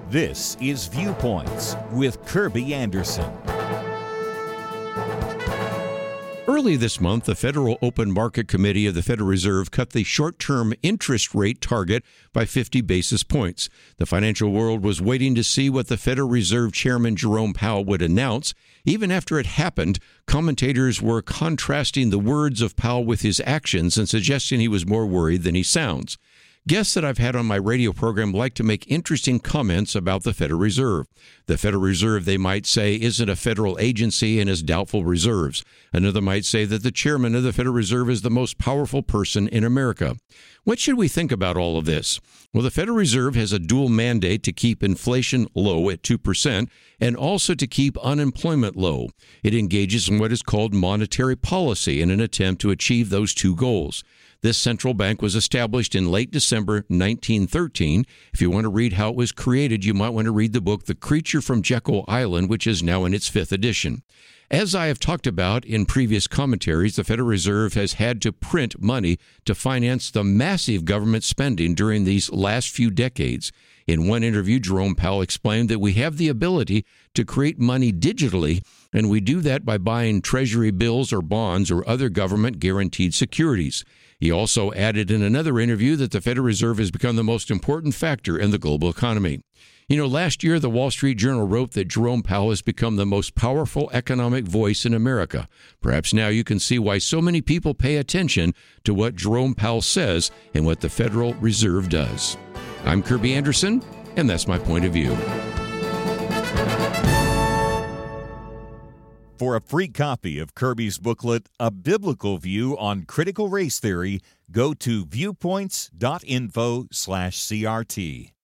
This is Viewpoints with Kirby Anderson. Early this month, the Federal Open Market Committee of the Federal Reserve cut the short-term interest rate target by 50 basis points. The financial world was waiting to see what the Federal Reserve Chairman Jerome Powell would announce. Even after it happened, commentators were contrasting the words of Powell with his actions and suggesting he was more worried than he sounds. Guests that I've had on my radio program like to make interesting comments about the Federal Reserve. The Federal Reserve, they might say, isn't a federal agency and has doubtful reserves. Another might say that the chairman of the Federal Reserve is the most powerful person in America. What should we think about all of this? Well, the Federal Reserve has a dual mandate to keep inflation low at 2% and also to keep unemployment low. It engages in what is called monetary policy in an attempt to achieve those two goals. This central bank was established in late December 1913. If you want to read how it was created, you might want to read the book The Creature from Jekyll Island, which is now in its 5th edition. As I have talked about in previous commentaries, the Federal Reserve has had to print money to finance the massive government spending during these last few decades. In one interview, Jerome Powell explained that we have the ability to create money digitally, and we do that by buying treasury bills or bonds or other government-guaranteed securities. He also added in another interview that the Federal Reserve has become the most important factor in the global economy. You know, last year, the Wall Street Journal wrote that Jerome Powell has become the most powerful economic voice in America. Perhaps now you can see why so many people pay attention to what Jerome Powell says and what the Federal Reserve does. I'm Kirby Anderson, and that's my point of view. For a free copy of Kirby's booklet, A Biblical View on Critical Race Theory, go to viewpoints.info/CRT.